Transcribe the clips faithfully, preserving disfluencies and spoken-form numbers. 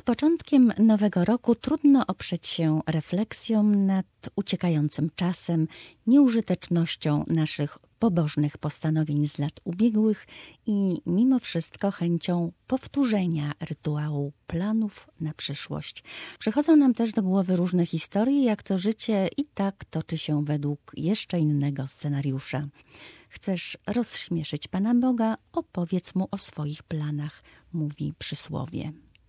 początkiem nowego roku trudno oprzeć się refleksją nad uciekającym czasem, nieużytecznością naszych pobożnych postanowień z lat ubiegłych i mimo wszystko chęcią powtórzenia rytuału planów na przyszłość. Przychodzą nam też do głowy różne historie, jak to życie i tak toczy się według jeszcze innego scenariusza. Chcesz rozśmieszyć Pana Boga? Opowiedz Mu o swoich planach, mówi przysłowie.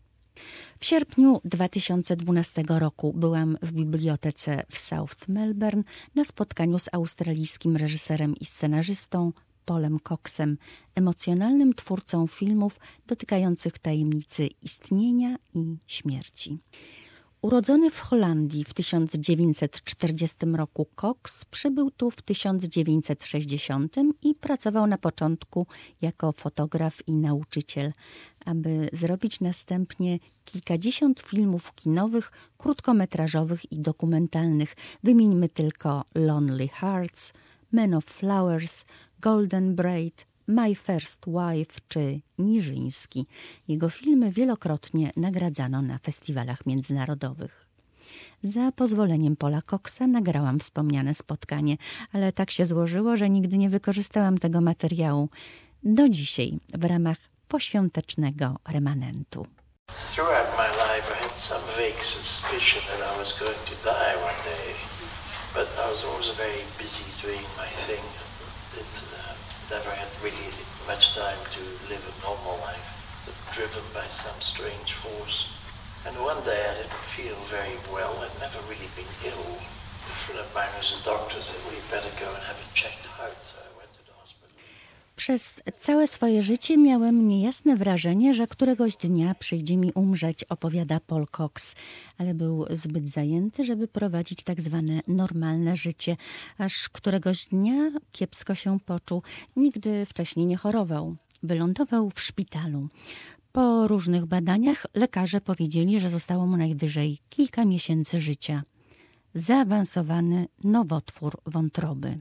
W sierpniu dwa tysiące dwunastego roku byłam w bibliotece w South Melbourne na spotkaniu z australijskim reżyserem i scenarzystą Paulem Coxem, emocjonalnym twórcą filmów dotykających tajemnicy istnienia i śmierci. Urodzony w Holandii w tysiąc dziewięćset czterdziestym roku, Cox przybył tu w tysiąc dziewięćset sześćdziesiątym i pracował na początku jako fotograf i nauczyciel, aby zrobić następnie kilkadziesiąt filmów kinowych, krótkometrażowych i dokumentalnych. Wymieńmy tylko Lonely Hearts, Man of Flowers, Golden Braid, My First Wife czy Niżyński. Jego filmy wielokrotnie nagradzano na festiwalach międzynarodowych. Za pozwoleniem Paula Coxa nagrałam wspomniane spotkanie, ale tak się złożyło, że nigdy nie wykorzystałam tego materiału. Do dzisiaj w ramach poświątecznego remanentu. Throughout my life I had some vague suspicion that I was going to die one day, but I was always very busy doing my thing. It, uh, never had really much time to live a normal life, driven by some strange force. And one day I didn't feel very well. I'd never really been ill. A friend of mine who's a doctor said, well, you better go and have it checked out. So I went to the hospital. Przez całe swoje życie miałem niejasne wrażenie, że któregoś dnia przyjdzie mi umrzeć, opowiada Paul Cox, ale był zbyt zajęty, żeby prowadzić tak zwane normalne życie, aż któregoś dnia kiepsko się poczuł. Nigdy wcześniej nie chorował. Wylądował w szpitalu. Po różnych badaniach lekarze powiedzieli, że zostało mu najwyżej kilka miesięcy życia. Zaawansowany nowotwór wątroby.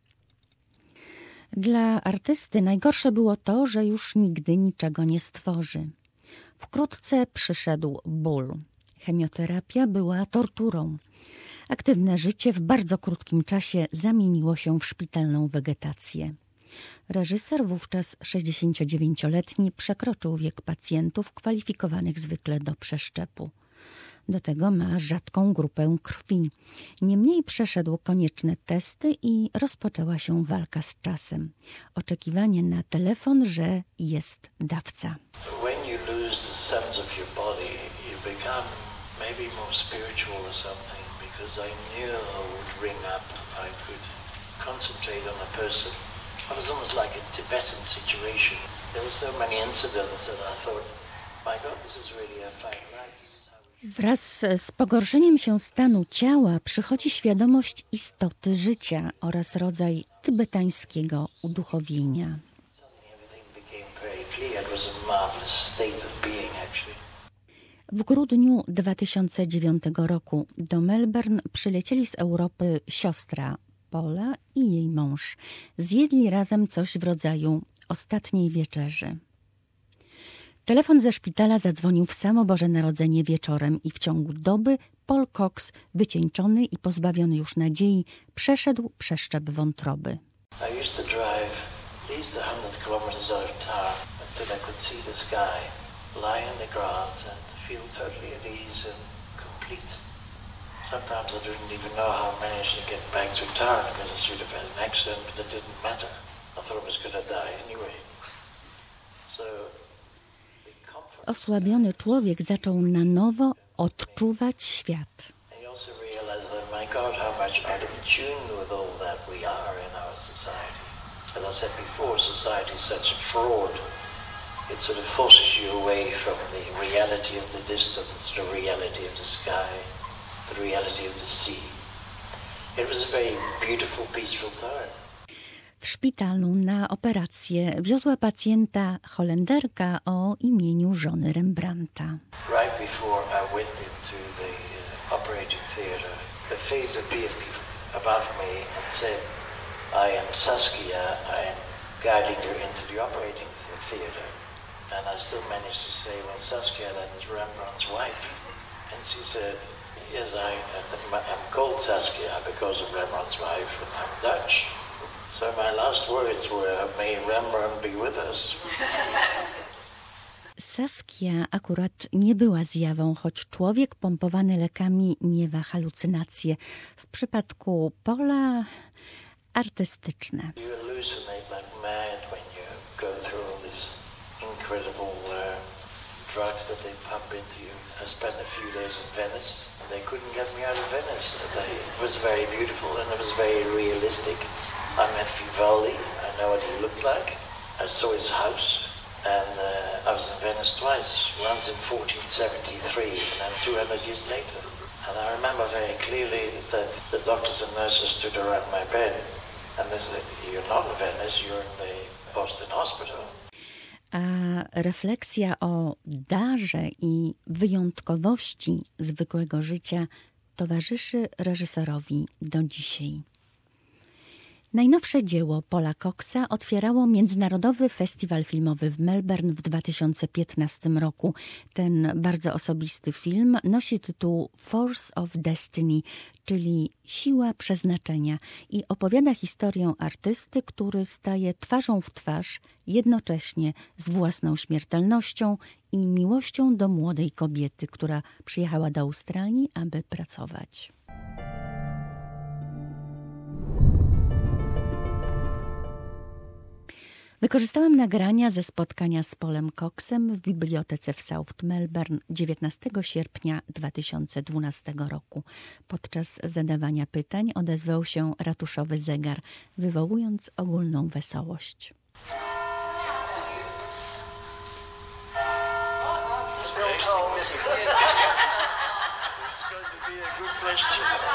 Dla artysty najgorsze było to, że już nigdy niczego nie stworzy. Wkrótce przyszedł ból. Chemioterapia była torturą. Aktywne życie w bardzo krótkim czasie zamieniło się w szpitalną wegetację. Reżyser, wówczas sześćdziesięciodziewięcioletni, przekroczył wiek pacjentów kwalifikowanych zwykle do przeszczepu. Do tego ma rzadką grupę krwi. Niemniej przeszedł konieczne testy i rozpoczęła się walka z czasem. Oczekiwanie na telefon, że jest dawca. When you lose the sense of your body, you become maybe more spiritual or something, because I knew I would ring up, I could concentrate on a person. It was almost like a Tibetan situation. There were so many incidents that I thought, my God, this is really a fine life. Wraz z pogorszeniem się stanu ciała przychodzi świadomość istoty życia oraz rodzaj tybetańskiego uduchowienia. W grudniu dwa tysiące dziewiątego roku do Melbourne przylecieli z Europy siostra Paula i jej mąż. Zjedli razem coś w rodzaju ostatniej wieczerzy. Telefon ze szpitala zadzwonił w samo Boże Narodzenie wieczorem i w ciągu doby Paul Cox, wycieńczony i pozbawiony już nadziei, przeszedł przeszczep wątroby. I used to drive at least one hundred kilometers out of town until I could see the sky, lie in the grass and feel totally at ease and complete. Sometimes I didn't even know how I managed to get back to town because I should have had an accident, but it didn't matter. I thought I was going to die anyway. So osłabiony człowiek zaczął na nowo odczuwać świat. W szpitalu na operację wiozła pacjenta Holenderka o imieniu żony Rembrandta. Right before I went into the uh, operating theater, a face appeared above me and said, I am Saskia, I am guiding you into the operating theater. And I still managed to say, well, Saskia, that is Rembrandt's wife. And she said, yes, I, I'm called Saskia because of Rembrandt's wife, and I'm Dutch. So my last words were, may Rembrandt be with us. Saskia akurat nie była zjawą, choć człowiek pompowany lekami miewa halucynacje. W przypadku Paula artystyczne. You hallucinate like mad when you go through all these incredible uh, drugs that they pump into you. I spent a few days in Venice, and they couldn't get me out of Venice. They, it was very beautiful and it was very realistic. I met Vivaldi. I know what he looked like. I saw his house, and uh, I was in Venice twice. Once in fourteen seventy-three, and then two hundred years later. And I remember very clearly that the doctors and nurses stood around my bed, and they said, "You're not in Venice. You're in the Boston Hospital." A refleksja o darze i wyjątkowości zwykłego życia towarzyszy reżyserowi do dzisiaj. Najnowsze dzieło Paula Coxa otwierało Międzynarodowy Festiwal Filmowy w Melbourne w dwa tysiące piętnastym roku. Ten bardzo osobisty film nosi tytuł Force of Destiny, czyli Siła Przeznaczenia, i opowiada historię artysty, który staje twarzą w twarz jednocześnie z własną śmiertelnością i miłością do młodej kobiety, która przyjechała do Australii, aby pracować. Wykorzystałam nagrania ze spotkania z Paulem Coxem w bibliotece w South Melbourne dziewiętnastego sierpnia dwa tysiące dwunastego roku. Podczas zadawania pytań odezwał się ratuszowy zegar, wywołując ogólną wesołość. It's going to be a good question.